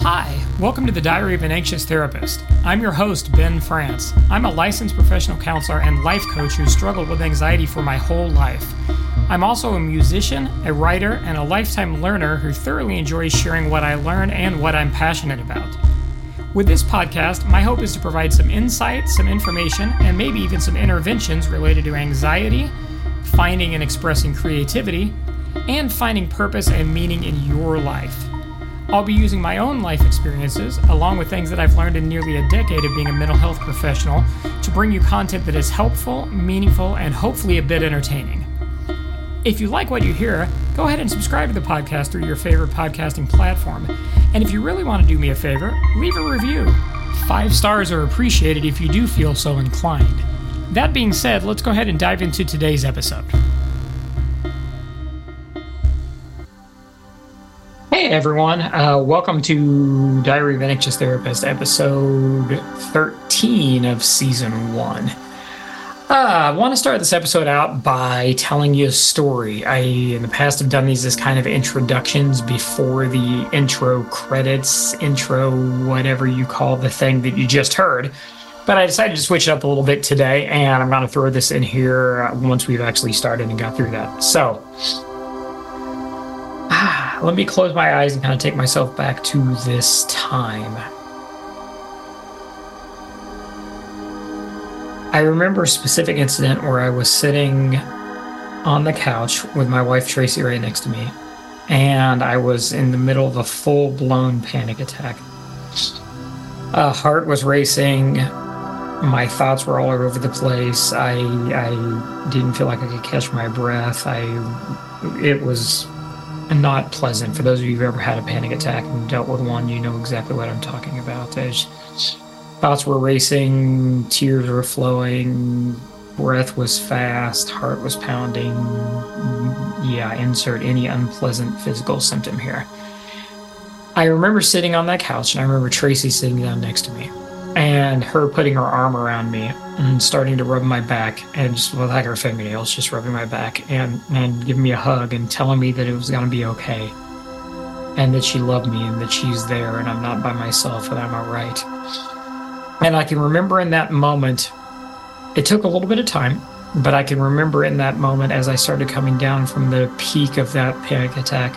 Hi, welcome to the Diary of an Anxious Therapist. I'm your host, Ben France. I'm a licensed professional counselor and life coach who struggled with anxiety for my whole life. I'm also a musician, a writer, and a lifetime learner who thoroughly enjoys sharing what I learn and what I'm passionate about. With this podcast, my hope is to provide some insight, some information, and maybe even some interventions related to anxiety, finding and expressing creativity, and finding purpose and meaning in your life. I'll be using my own life experiences, along with things that I've learned in nearly a decade of being a mental health professional, to bring you content that is helpful, meaningful, and hopefully a bit entertaining. If you like what you hear, go ahead and subscribe to the podcast through your favorite podcasting platform. And if you really want to do me a favor, leave a review. 5 stars are appreciated if you do feel so inclined. That being said, let's go ahead and dive into today's episode. Hey everyone, welcome to Diary of an Anxious Therapist, episode 13 of season 1. I want to start this episode out by telling you a story. I, in the past, have done these as kind of introductions before the intro credits, intro whatever you call the thing that you just heard. But I decided to switch it up a little bit today, and I'm going to throw this in here once we've actually started and got through that. So, let me close my eyes and kind of take myself back to this time. I remember a specific incident where I was sitting on the couch with my wife Tracy right next to me, and I was in the middle of a full-blown panic attack. Heart was racing. My thoughts were all over the place. I didn't feel like I could catch my breath. It was not pleasant. For those of you who've ever had a panic attack and dealt with one, you know exactly what I'm talking about. Thoughts were racing, tears were flowing, breath was fast, heart was pounding. Yeah, insert any unpleasant physical symptom here. I remember sitting on that couch, and I remember Tracy sitting down next to me, and her putting her arm around me and starting to rub my back, and just with like her fingernails, just rubbing my back and giving me a hug and telling me that it was going to be okay, and that she loved me and that she's there and I'm not by myself and I'm all right. And I can remember in that moment, it took a little bit of time, but I can remember in that moment as I started coming down from the peak of that panic attack,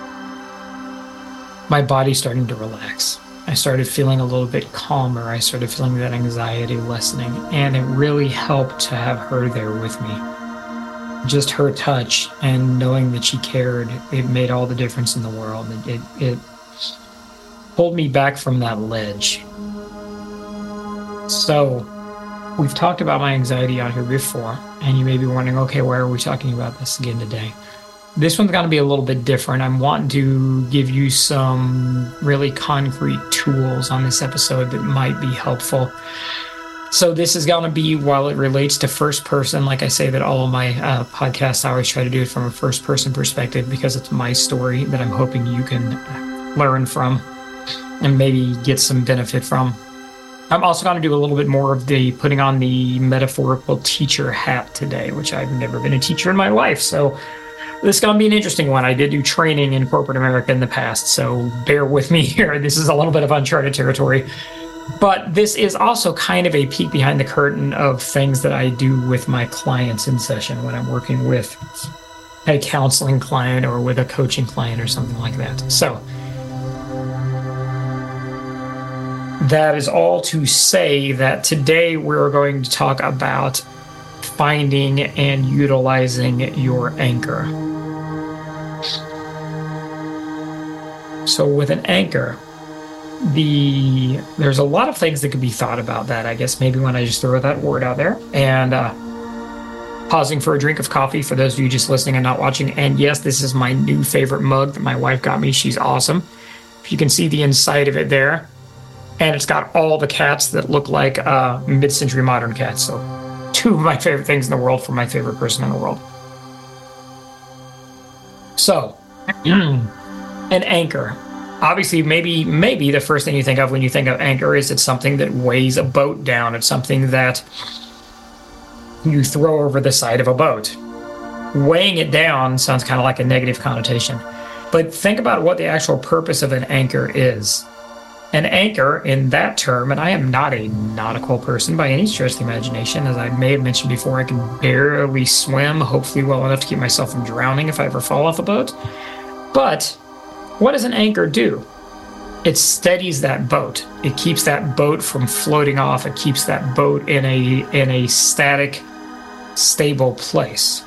my body starting to relax. I started feeling a little bit calmer. I started feeling that anxiety lessening, and it really helped to have her there with me. Just her touch and knowing that she cared, it made all the difference in the world. It pulled me back from that ledge. So, we've talked about my anxiety out here before, and you may be wondering, okay, why are we talking about this again today? This one's going to be a little bit different. I'm wanting to give you some really concrete tools on this episode that might be helpful. So this is going to be, while it relates to first person, like I say that all of my podcasts, I always try to do it from a first person perspective because it's my story that I'm hoping you can learn from and maybe get some benefit from. I'm also going to do a little bit more of the putting on the metaphorical teacher hat today, which I've never been a teacher in my life. So this is going to be an interesting one. I did do training in corporate America in the past, so bear with me here. This is a little bit of uncharted territory. But this is also kind of a peek behind the curtain of things that I do with my clients in session when I'm working with a counseling client or with a coaching client or something like that. So that is all to say that today we're going to talk about finding and utilizing your anchor. So with an anchor, there's a lot of things that could be thought about that. I guess maybe when I just throw that word out there and pausing for a drink of coffee for those of you just listening and not watching. And yes, this is my new favorite mug that my wife got me. She's awesome. If you can see the inside of it there, and it's got all the cats that look like mid-century modern cats. So 2 of my favorite things in the world from my favorite person in the world. So, an anchor. Obviously, maybe the first thing you think of when you think of anchor is it's something that weighs a boat down. It's something that you throw over the side of a boat. Weighing it down sounds kind of like a negative connotation. But think about what the actual purpose of an anchor is. An anchor in that term, and I am not a nautical person by any stretch of the imagination. As I may have mentioned before, I can barely swim, hopefully well enough to keep myself from drowning if I ever fall off a boat. But what does an anchor do? It steadies that boat. It keeps that boat from floating off. It keeps that boat in a static, stable place.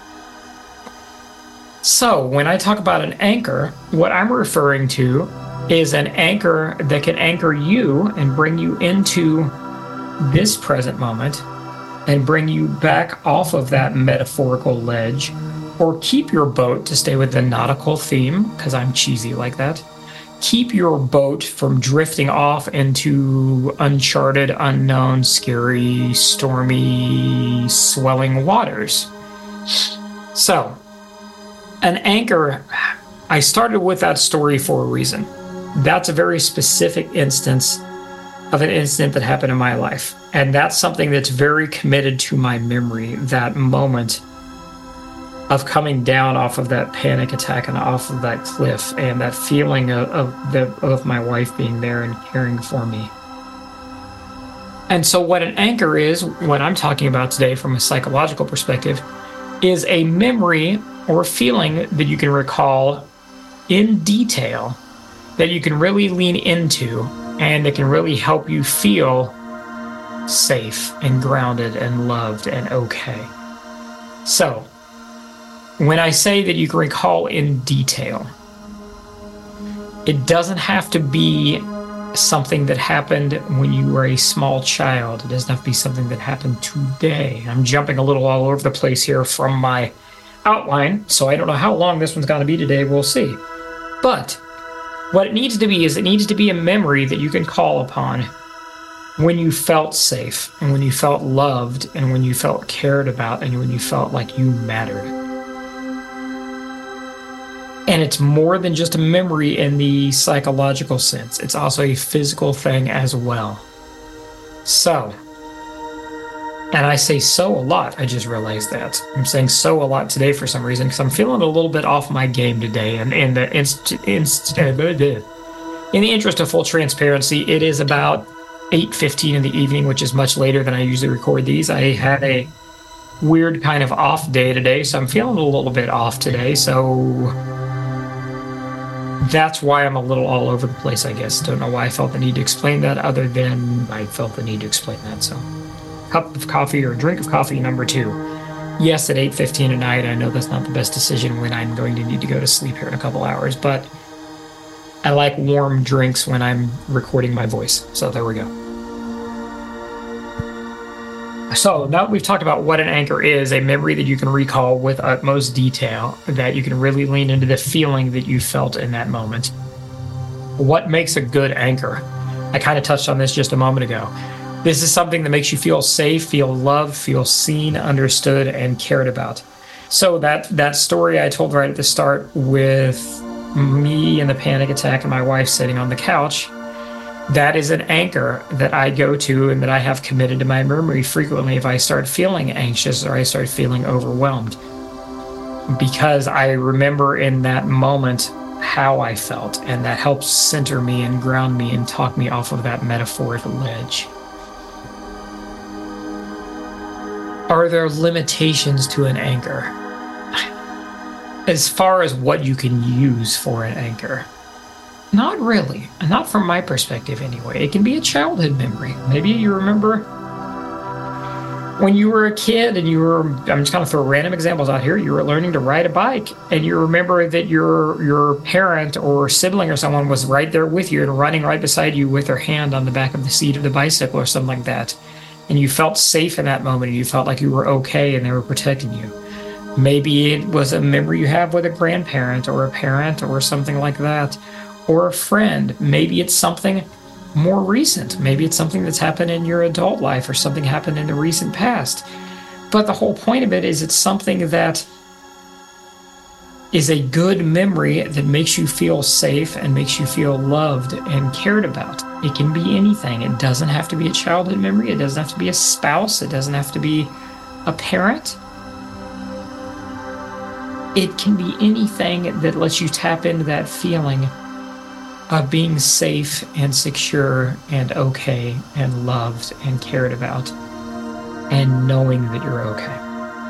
So when I talk about an anchor, what I'm referring to is an anchor that can anchor you and bring you into this present moment and bring you back off of that metaphorical ledge, or keep your boat, to stay with the nautical theme, because I'm cheesy like that, keep your boat from drifting off into uncharted, unknown, scary, stormy, swelling waters. So, an anchor, I started with that story for a reason. That's a very specific instance of an incident that happened in my life. And that's something that's very committed to my memory, that moment of coming down off of that panic attack and off of that cliff, and that feeling of my wife being there and caring for me. And so what an anchor is, what I'm talking about today from a psychological perspective, is a memory or feeling that you can recall in detail, that you can really lean into, and it can really help you feel safe and grounded and loved and okay. So, when I say that you can recall in detail, it doesn't have to be something that happened when you were a small child. It doesn't have to be something that happened today. I'm jumping a little all over the place here from my outline, so I don't know how long this one's going to be today. We'll see. But what it needs to be is, it needs to be a memory that you can call upon when you felt safe, and when you felt loved, and when you felt cared about, and when you felt like you mattered. And it's more than just a memory in the psychological sense. It's also a physical thing as well. So, and I say so a lot, I just realized that. I'm saying so a lot today for some reason, because I'm feeling a little bit off my game today. And in the interest of full transparency, it is about 8:15 in the evening, which is much later than I usually record these. I had a weird kind of off day today, so I'm feeling a little bit off today. So that's why I'm a little all over the place, I guess. Don't know why I felt the need to explain that, other than I felt the need to explain that. So, cup of coffee or drink of coffee number 2. Yes, at 8:15 at night. I know that's not the best decision when I'm going to need to go to sleep here in a couple hours, but I like warm drinks when I'm recording my voice. So there we go. So now that we've talked about what an anchor is, a memory that you can recall with utmost detail, that you can really lean into the feeling that you felt in that moment. What makes a good anchor? I kind of touched on this just a moment ago. This is something that makes you feel safe, feel loved, feel seen, understood, and cared about. So that story I told right at the start with me and the panic attack and my wife sitting on the couch, that is an anchor that I go to and that I have committed to my memory frequently if I start feeling anxious or I start feeling overwhelmed. Because I remember in that moment how I felt, and that helps center me and ground me and talk me off of that metaphorical ledge. Are there limitations to an anchor? As far as what you can use for an anchor? Not really. Not from my perspective anyway. It can be a childhood memory. Maybe you remember when you were a kid and you were, I'm just going to throw random examples out here, you were learning to ride a bike, and you remember that your parent or sibling or someone was right there with you and running right beside you with their hand on the back of the seat of the bicycle or something like that. And you felt safe in that moment, and you felt like you were okay and they were protecting you. Maybe it was a memory you have with a grandparent or a parent or something like that, or a friend. Maybe it's something more recent. Maybe it's something that's happened in your adult life or something happened in the recent past. But the whole point of it is it's something that is a good memory that makes you feel safe and makes you feel loved and cared about. It can be anything. It doesn't have to be a childhood memory. It doesn't have to be a spouse. It doesn't have to be a parent. It can be anything that lets you tap into that feeling of being safe and secure and okay and loved and cared about and knowing that you're okay.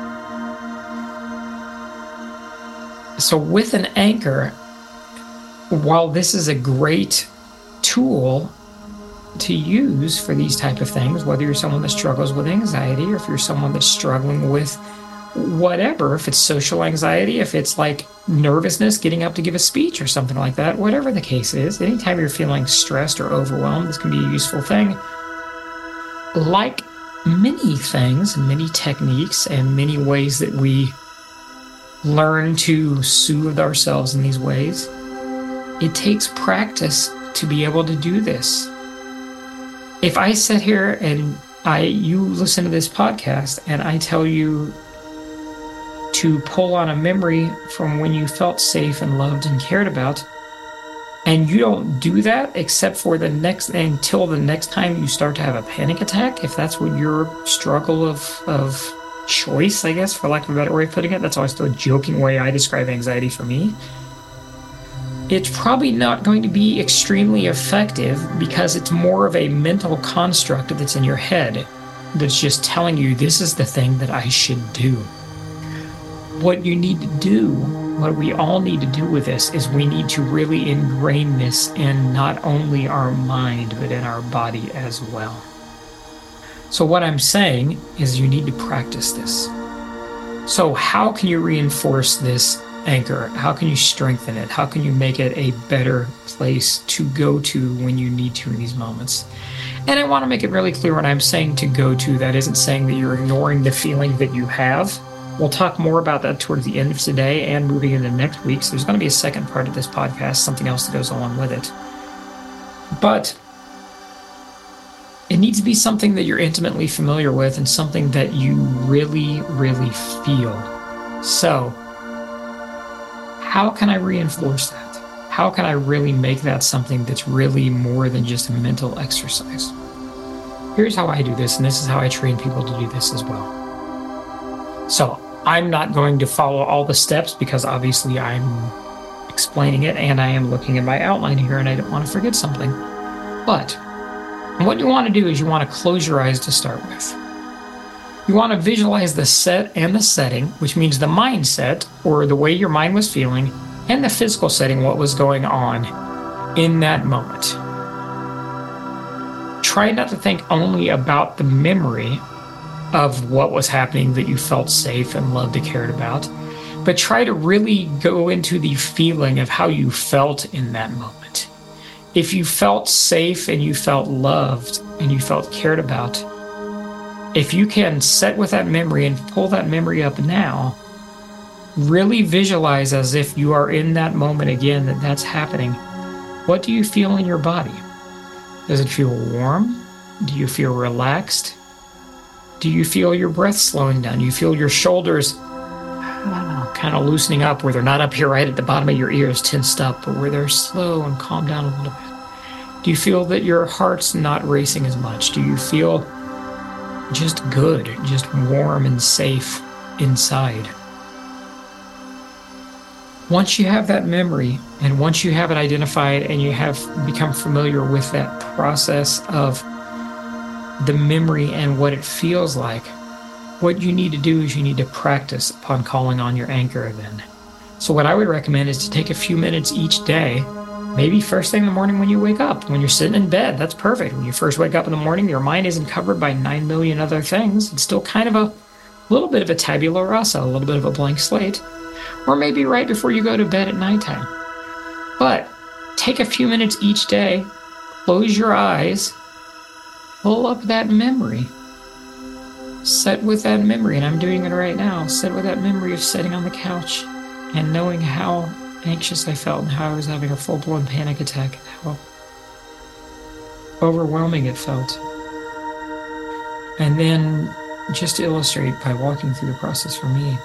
So with an anchor, while this is a great tool to use for these type of things, whether you're someone that struggles with anxiety or if you're someone that's struggling with whatever, if it's social anxiety, if it's like nervousness getting up to give a speech or something like that, whatever the case is, anytime you're feeling stressed or overwhelmed, this can be a useful thing. Like many things, many techniques, and many ways that we learn to soothe ourselves in these ways, it takes practice to be able to do this. If I sit here and you listen to this podcast and I tell you to pull on a memory from when you felt safe and loved and cared about, and you don't do that except for until the next time you start to have a panic attack, if that's what your struggle of choice, I guess, for lack of a better way of putting it, that's always the joking way I describe anxiety for me, it's probably not going to be extremely effective because it's more of a mental construct that's in your head that's just telling you this is the thing that I should do. What you need to do, what we all need to do with this, is we need to really ingrain this in not only our mind, but in our body as well. So what I'm saying is you need to practice this. So how can you reinforce this anchor? How can you strengthen it? How can you make it a better place to go to when you need to in these moments? And I want to make it really clear when I'm saying to go to, that isn't saying that you're ignoring the feeling that you have. We'll talk more about that towards the end of today and moving into next week. So there's going to be a second part of this podcast, something else that goes along with it. But it needs to be something that you're intimately familiar with and something that you really, really feel. So how can I reinforce that? How can I really make that something that's really more than just a mental exercise? Here's how I do this, and this is how I train people to do this as well. So I'm not going to follow all the steps because obviously I'm explaining it and I am looking at my outline here and I don't want to forget something. But what you want to do is you want to close your eyes to start with. You want to visualize the set and the setting, which means the mindset or the way your mind was feeling, and the physical setting, what was going on in that moment. Try not to think only about the memory of what was happening that you felt safe and loved and cared about, but try to really go into the feeling of how you felt in that moment. If you felt safe and you felt loved and you felt cared about, if you can sit with that memory and pull that memory up now, really visualize as if you are in that moment again, that that's happening. What do you feel in your body? Does it feel warm? Do you feel relaxed? Do you feel your breath slowing down? Do you feel your shoulders kind of loosening up, where they're not up here right at the bottom of your ears tensed up, but where they're slow and calm down a little bit? Do you feel that your heart's not racing as much? Do you feel just good, just warm and safe inside? Once you have that memory, and once you have it identified and you have become familiar with that process of the memory and what it feels like, what you need to do is you need to practice upon calling on your anchor then. So what I would recommend is to take a few minutes each day, maybe first thing in the morning when you wake up. When you're sitting in bed, that's perfect. When you first wake up in the morning, your mind isn't covered by 9 million other things. It's still kind of a little bit of a tabula rasa, a little bit of a blank slate. Or maybe right before you go to bed at nighttime. But take a few minutes each day, close your eyes, pull up that memory, sit with that memory, and I'm doing it right now, sit with that memory of sitting on the couch and knowing how anxious I felt and how I was having a full-blown panic attack and how overwhelming it felt. And then just to illustrate by walking through the process for me,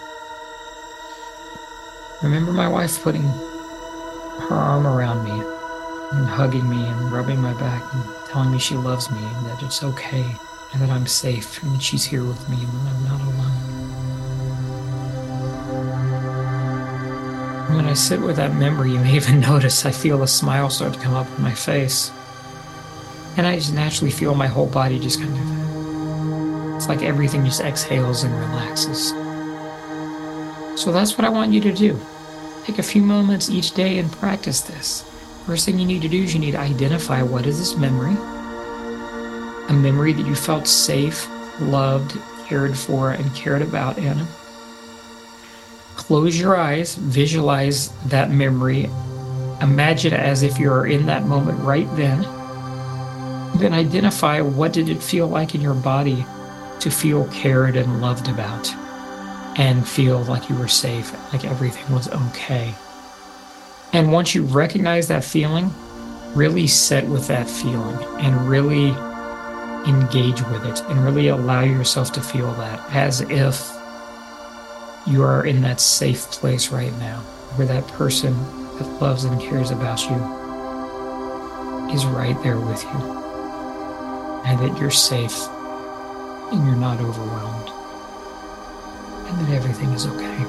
remember my wife putting her arm around me and hugging me and rubbing my back and telling me she loves me and that it's okay and that I'm safe and that she's here with me and that I'm not alone. When I sit with that memory, you may even notice I feel a smile start to come up on my face. And I just naturally feel my whole body just kind of, it's like everything just exhales and relaxes. So that's what I want you to do. Take a few moments each day and practice this. First thing you need to do is you need to identify what is this memory. A memory that you felt safe, loved, cared for, and cared about in. Close your eyes, visualize that memory, imagine it as if you're in that moment right then. Then identify what did it feel like in your body to feel cared and loved about and feel like you were safe, like everything was okay. And once you recognize that feeling, really sit with that feeling and really engage with it and really allow yourself to feel that as if you are in that safe place right now, where that person that loves and cares about you is right there with you, and that you're safe and you're not overwhelmed, and that everything is okay.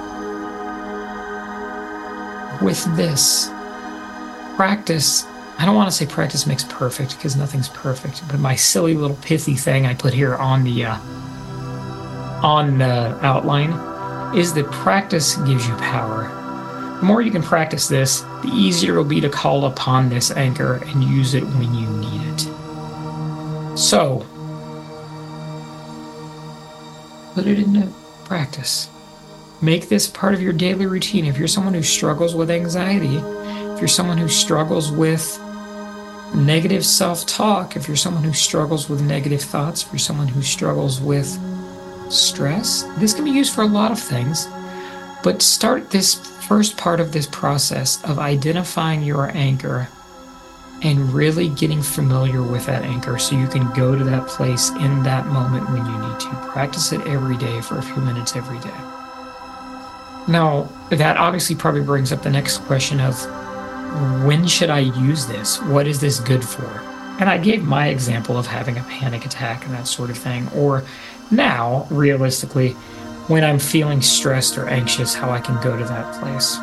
With this practice, I don't want to say practice makes perfect because nothing's perfect, but my silly little pithy thing I put here on the outline is that practice gives you power. The more you can practice this, the easier it'll be to call upon this anchor and use it when you need it. So, put it into practice. Make this part of your daily routine. If you're someone who struggles with anxiety, if you're someone who struggles with negative self-talk, if you're someone who struggles with negative thoughts, if you're someone who struggles with stress, this can be used for a lot of things. But start this first part of this process of identifying your anchor and really getting familiar with that anchor so you can go to that place in that moment when you need to. Practice it every day for a few minutes every day. Now, that obviously probably brings up the next question of when should I use this? What is this good for? And I gave my example of having a panic attack and that sort of thing. Or now, realistically, when I'm feeling stressed or anxious, how I can go to that place.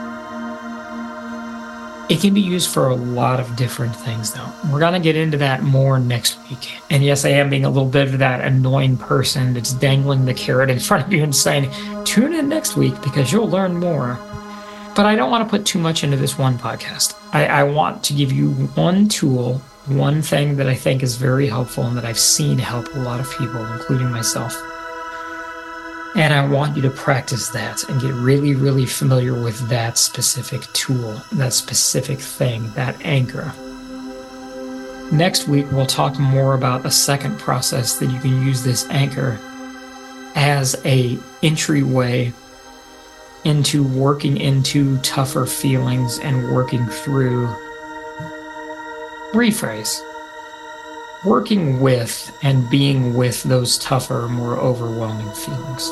It can be used for a lot of different things, though. We're going to get into that more next week. And yes, I am being a little bit of that annoying person that's dangling the carrot in front of you and saying, tune in next week because you'll learn more. But I don't want to put too much into this one podcast. I want to give you one tool, one thing that I think is very helpful and that I've seen help a lot of people, including myself. And I want you to practice that and get really, really familiar with that specific tool, that specific thing, that anchor. Next week, we'll talk more about a second process that you can use this anchor as an entryway into working into tougher feelings and working through, rephrase, working with and being with those tougher, more overwhelming feelings.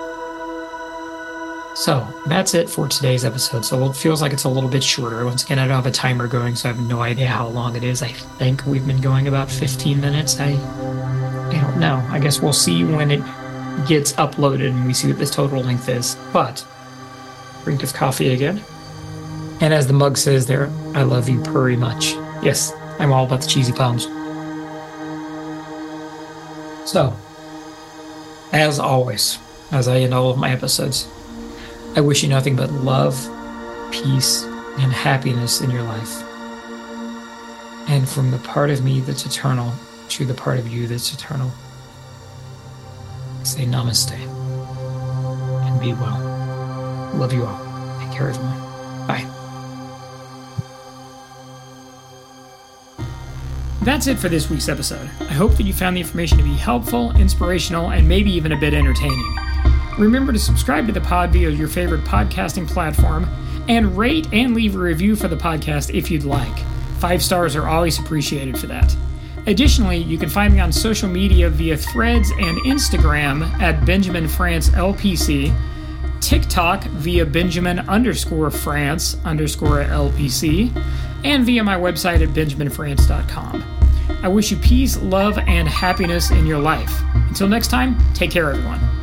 So that's it for today's episode. So it feels like it's a little bit shorter. Once again, I don't have a timer going, so I have no idea how long it is. I think we've been going about 15 minutes. I don't know. I guess we'll see when it gets uploaded and we see what the total length is. But drink of coffee again. And as the mug says there, I love you very much. Yes, I'm all about the cheesy palms. So, as always, as I end all of my episodes, I wish you nothing but love, peace, and happiness in your life. And from the part of me that's eternal to the part of you that's eternal, say namaste and be well. Love you all. Take care, everyone. Bye. That's it for this week's episode. I hope that you found the information to be helpful, inspirational, and maybe even a bit entertaining. Remember to subscribe to the pod via your favorite podcasting platform and rate and leave a review for the podcast if you'd like. 5 stars are always appreciated for that. Additionally, you can find me on social media via Threads and Instagram at Benjamin France LPC, TikTok via Benjamin_France_LPC, and via my website at benjaminfrance.com. I wish you peace, love, and happiness in your life. Until next time, take care, everyone.